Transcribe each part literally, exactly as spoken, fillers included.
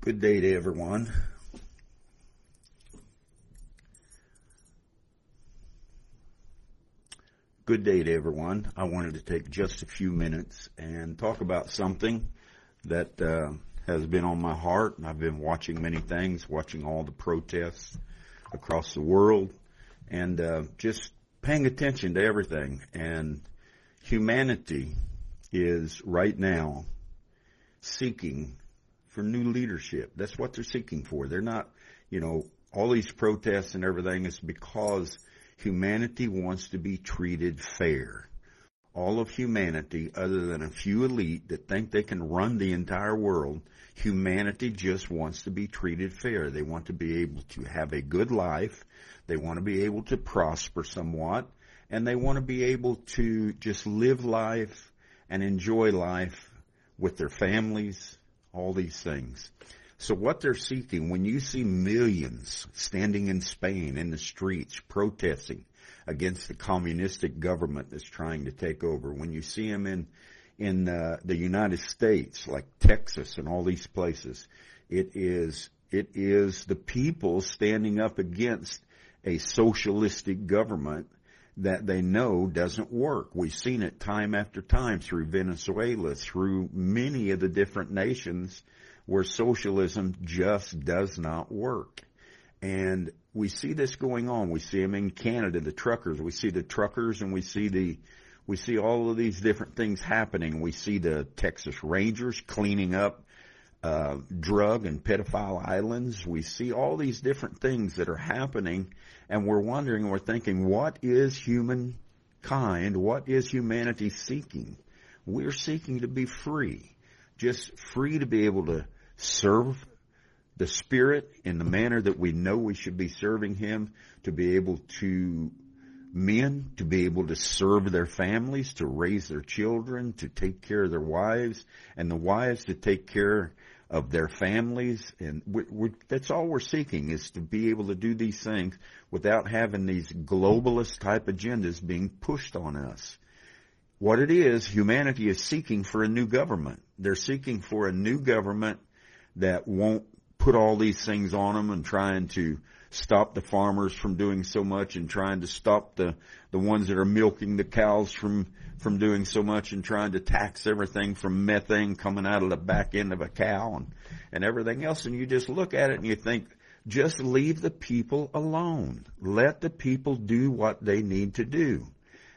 Good day to everyone. Good day to everyone. I wanted to take just a few minutes and talk about something that uh, has been on my heart. And I've been watching many things, watching all the protests across the world, and uh, just paying attention to everything. And humanity is right now seeking for new leadership. That's what they're seeking for. They're not, you know, all these protests and everything is because humanity wants to be treated fair. All of humanity, other than a few elite that think they can run the entire world, humanity just wants to be treated fair. They want to be able to have a good life. They want to be able to prosper somewhat. And they want to be able to just live life and enjoy life with their families, all these things. So what they're seeking, when you see millions standing in Spain in the streets protesting against the communistic government that's trying to take over, when you see them in in uh, the United States, like Texas and all these places, it is it is the people standing up against a socialistic government that they know doesn't work. We've seen it time after time through Venezuela, through many of the different nations where socialism just does not work. And we see this going on. We see them in Canada, the truckers. We see the truckers and we see the, we see all of these different things happening. We see the Texas Rangers cleaning up uh, drug and pedophile islands. We see all these different things that are happening, and we're wondering, we're thinking, what is humankind? What is humanity seeking? We're seeking to be free, just free to be able to serve the Spirit in the manner that we know we should be serving Him, to be able to, men, to be able to serve their families, to raise their children, to take care of their wives, and the wives to take care of their families. And we, we, that's all we're seeking, is to be able to do these things without having these globalist type agendas being pushed on us. What it is, humanity is seeking for a new government. They're seeking for a new government that won't put all these things on them and trying to stop the farmers from doing so much, and trying to stop the, the ones that are milking the cows from, from doing so much, and trying to tax everything from methane coming out of the back end of a cow and, and everything else. And you just look at it and you think, just leave the people alone. Let the people do what they need to do.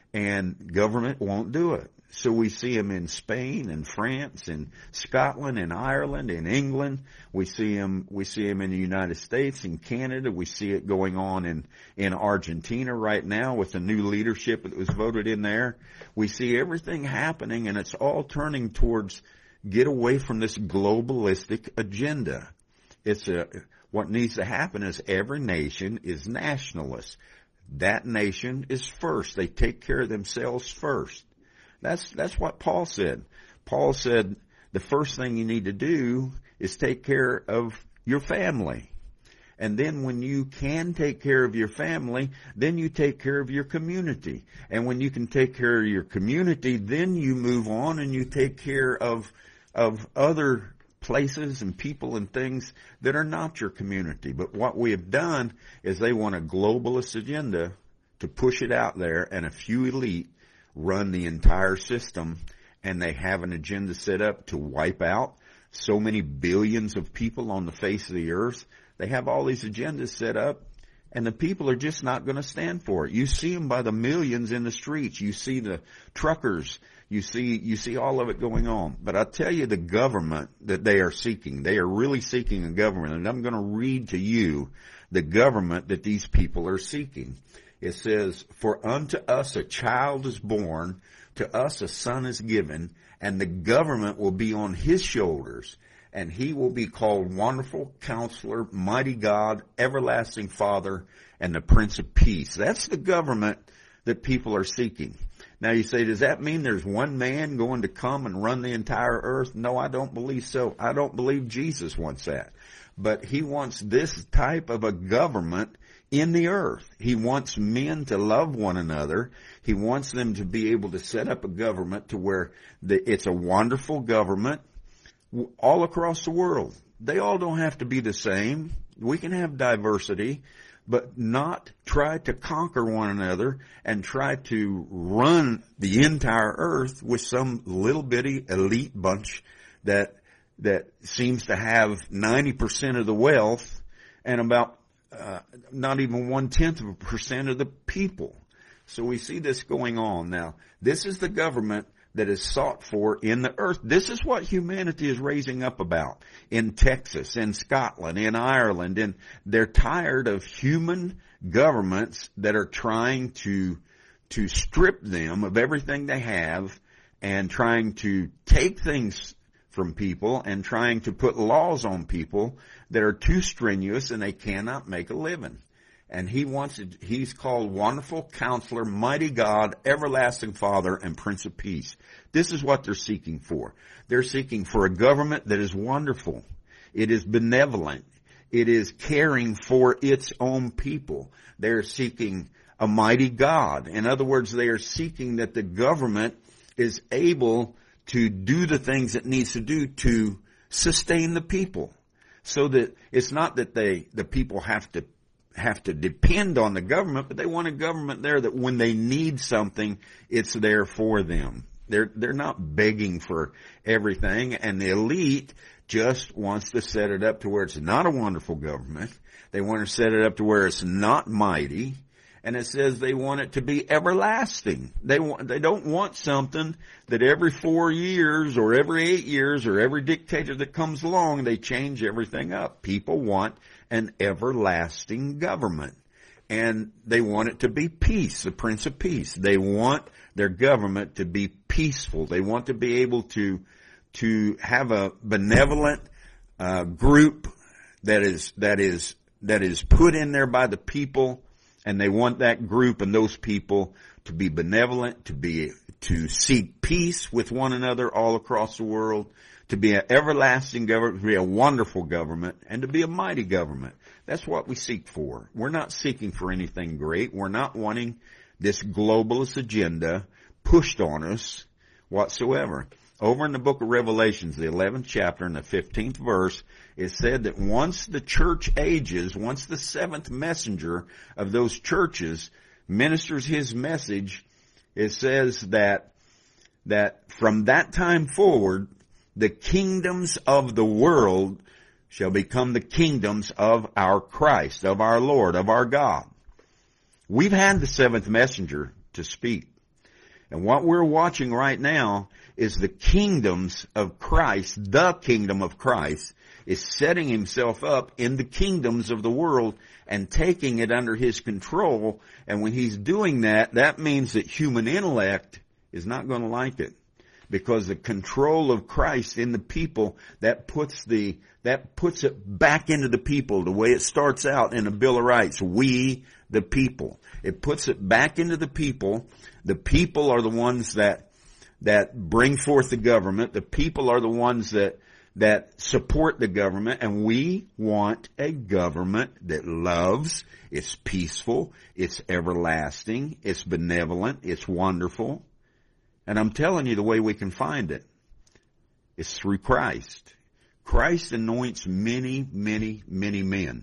And government won't do it. So we see them in Spain and France and Scotland and Ireland and England. We see them, we see them in the United States and Canada. We see it going on in, in Argentina right now with the new leadership that was voted in there. We see everything happening, and it's all turning towards get away from this globalistic agenda. It's a, what needs to happen is every nation is nationalist. That nation is first. They take care of themselves first. That's, that's what Paul said. Paul said the first thing you need to do is take care of your family. And then when you can take care of your family, then you take care of your community. And when you can take care of your community, then you move on and you take care of, of other places and people and things that are not your community. But what we have done is they want a globalist agenda to push it out there, and a few elite run the entire system, and they have an agenda set up to wipe out so many billions of people on the face of the earth. They have all these agendas set up, and the people are just not going to stand for it. You see them by the millions in the streets. You see the truckers. You see, you see all of it going on. But I tell you, the government that they are seeking, they are really seeking a government. And I'm going to read to you the government that these people are seeking. It says, "For unto us a child is born, to us a son is given, and the government will be on his shoulders, and he will be called Wonderful Counselor, Mighty God, Everlasting Father, and the Prince of Peace." That's the government that people are seeking. Now you say, does that mean there's one man going to come and run the entire earth? No, I don't believe so. I don't believe Jesus wants that. But he wants this type of a government in the earth. He wants men to love one another. He wants them to be able to set up a government to where the, it's a wonderful government all across the world. They all don't have to be the same. We can have diversity, but not try to conquer one another and try to run the entire earth with some little bitty elite bunch that that seems to have ninety percent of the wealth and about uh, not even one-tenth of a percent of the people. So we see this going on. Now, this is the government that is sought for in the earth. This is what humanity is raising up about in Texas, in Scotland, in Ireland. And they're tired of human governments that are trying to, to strip them of everything they have and trying to take things from people and trying to put laws on people that are too strenuous and they cannot make a living. And he wants it, he's called Wonderful Counselor, Mighty God, Everlasting Father, and Prince of Peace. This is what they're seeking for. They're seeking for a government that is wonderful. It is benevolent. It is caring for its own people. They're seeking a mighty God. In other words, they are seeking that the government is able to do the things it needs to do to sustain the people. So that it's not that they, the people have to have to depend on the government, but they want a government there that when they need something, it's there for them. They're, they're not begging for everything, and the elite just wants to set it up to where it's not a wonderful government. They want to set it up to where it's not mighty, and it says they want it to be everlasting. They want, they don't want something that every four years or every eight years or every dictator that comes along, they change everything up. People want an everlasting government. And they want it to be peace, the Prince of Peace. They want their government to be peaceful. They want to be able to, to have a benevolent, uh, group that is, that is, that is put in there by the people. And they want that group and those people to be benevolent, to be, to seek peace with one another all across the world, to be an everlasting government, to be a wonderful government, and to be a mighty government. That's what we seek for. We're not seeking for anything great. We're not wanting this globalist agenda pushed on us whatsoever. Over in the book of Revelations, the eleventh chapter and the fifteenth verse, it said that once the church ages, once the seventh messenger of those churches ministers his message, it says that, that from that time forward, the kingdoms of the world shall become the kingdoms of our Christ, of our Lord, of our God. We've had the seventh messenger to speak. And what we're watching right now is the kingdoms of Christ, the kingdom of Christ, is setting himself up in the kingdoms of the world and taking it under his control. And when he's doing that, that means that human intellect is not going to like it. Because the control of Christ in the people, that puts the, that puts it back into the people the way it starts out in the Bill of Rights. We, the people. It puts it back into the people. The people are the ones that, that bring forth the government. The people are the ones that, that support the government. And we want a government that loves, it's peaceful, it's everlasting, it's benevolent, it's wonderful. And I'm telling you the way we can find it is through Christ. Christ anoints many, many, many men.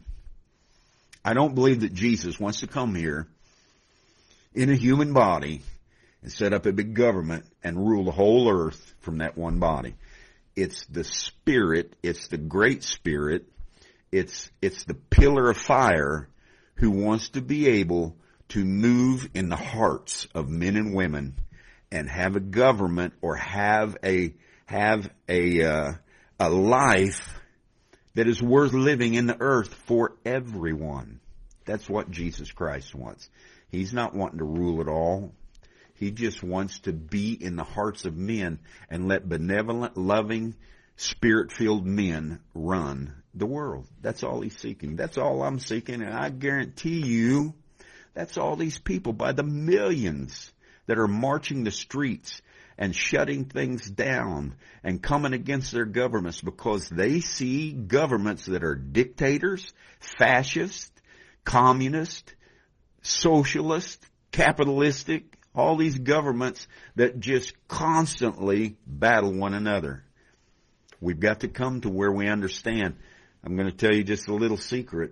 I don't believe that Jesus wants to come here in a human body and set up a big government and rule the whole earth from that one body. It's the Spirit, it's the Great Spirit, it's, it's the pillar of fire who wants to be able to move in the hearts of men and women and have a government or have a, have a, uh, a life that is worth living in the earth for everyone. That's what Jesus Christ wants. He's not wanting to rule it all. He just wants to be in the hearts of men and let benevolent, loving, Spirit-filled men run the world. That's all he's seeking. That's all I'm seeking. And I guarantee you, that's all these people by the millions that are marching the streets and shutting things down and coming against their governments because they see governments that are dictators, fascist, communist, socialist, capitalistic, all these governments that just constantly battle one another. We've got to come to where we understand. I'm going to tell you just a little secret.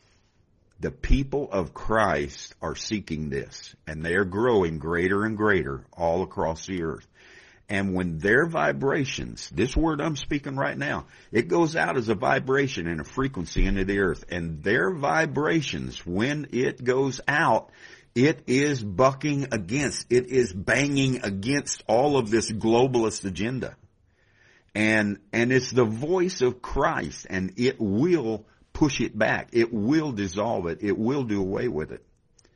The people of Christ are seeking this, and they are growing greater and greater all across the earth. And when their vibrations, this word I'm speaking right now, it goes out as a vibration and a frequency into the earth. And their vibrations, when it goes out, it is bucking against, it is banging against all of this globalist agenda. And, and it's the voice of Christ, and it will push it back. It will dissolve it. It will do away with it.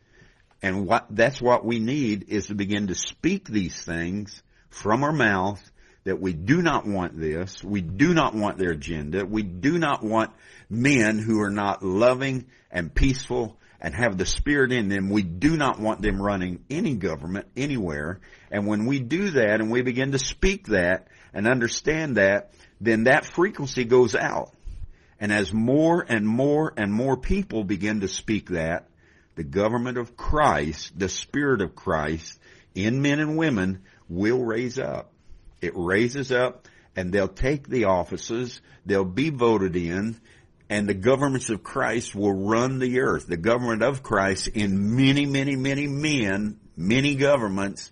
And what, that's what we need, is to begin to speak these things from our mouth, that we do not want this. We do not want their agenda. We do not want men who are not loving and peaceful and have the Spirit in them. We do not want them running any government anywhere. And when we do that and we begin to speak that and understand that, then that frequency goes out. And as more and more and more people begin to speak that, the government of Christ, the Spirit of Christ in men and women will raise up. It raises up, and they'll take the offices, they'll be voted in, and the governments of Christ will run the earth. The government of Christ in many, many, many men, many governments,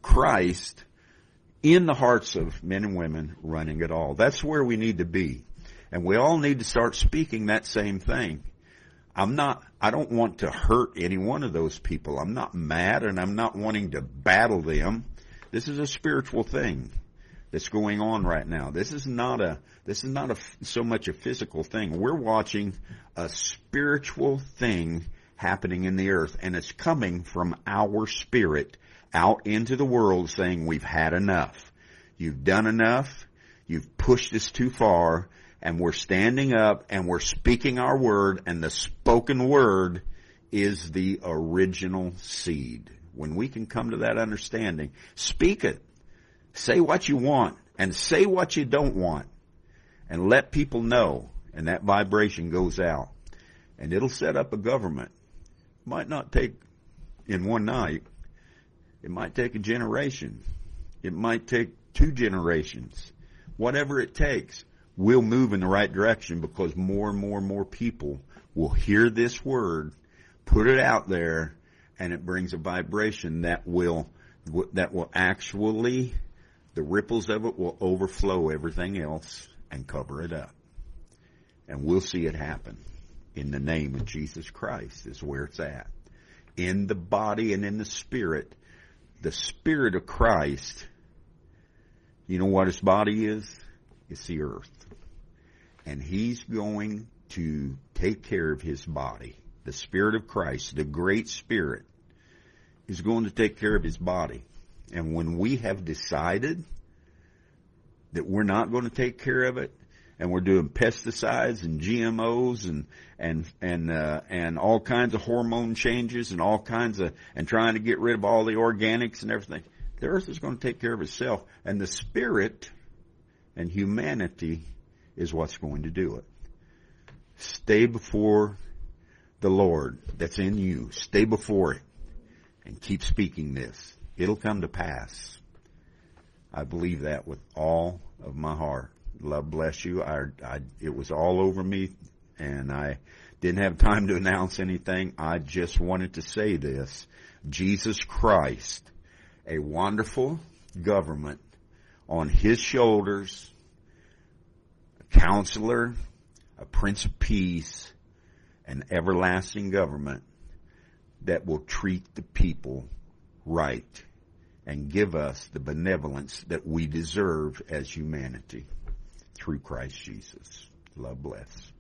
Christ in the hearts of men and women running it all. That's where we need to be. And we all need to start speaking that same thing. I'm not, I don't want to hurt any one of those people. I'm not mad, and I'm not wanting to battle them. This is a spiritual thing that's going on right now. This is not a, this is not a, so much a physical thing. We're watching a spiritual thing happening in the earth, and it's coming from our spirit out into the world saying, we've had enough. You've done enough. You've pushed us too far, and we're standing up and we're speaking our word, and the spoken word is the original seed. When we can come to that understanding, speak it. Say what you want and say what you don't want, and let people know, and that vibration goes out, and it'll set up a government. It might not take in one night. It might take a generation. It might take two generations. Whatever it takes, we'll move in the right direction, because more and more and more people will hear this word, put it out there, and it brings a vibration that will, that will actually, the ripples of it will overflow everything else and cover it up. And we'll see it happen in the name of Jesus Christ is where it's at. In the body and in the spirit, the Spirit of Christ, you know what his body is? It's the earth. And he's going to take care of his body. The Spirit of Christ, the great Spirit, is going to take care of his body. And when we have decided that we're not going to take care of it, and we're doing pesticides and G M Os and and and uh, and all kinds of hormone changes and all kinds of, and trying to get rid of all the organics and everything, the earth is going to take care of itself, and the Spirit and humanity is what's going to do it. Stay before the Lord that's in you. Stay before it and keep speaking this. It'll come to pass. I believe that with all of my heart. Love bless you. I, I, it was all over me, and I didn't have time to announce anything. I just wanted to say this. Jesus Christ, a wonderful government on his shoulders, a counselor, a Prince of Peace, an everlasting government that will treat the people right and give us the benevolence that we deserve as humanity through Christ Jesus. Love bless.